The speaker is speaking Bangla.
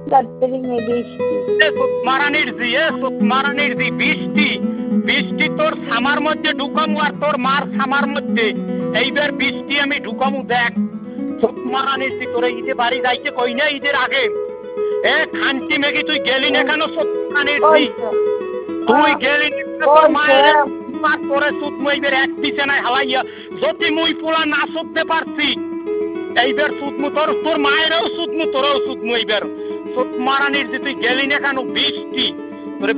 দার্জিলিং এ বৃষ্টি। মারানির জি বৃষ্টি, বৃষ্টি তোর সামার মধ্যে ঢুকামু আর তোর মার সামার মধ্যে। এইবার বৃষ্টি আমি ঢুকামু দেখ। মারানির জি তোর ঈদে বাড়ি যাইতে কই না ঈদের আগে। খানটি মেঘি তুই গেলি না কেন? মারানির জি তুই গেলি তোর মায়ের তোরে সুদ মুইবের এক পিছে নাই হালাইয়া। যদি মুই পোলা না সুদতে পারছি এইবার সুদমু তোর মায়েরও সুদমু তোরও সুদমু এইবার। মারানির যে তুই গেলি না কেন? বৃষ্টি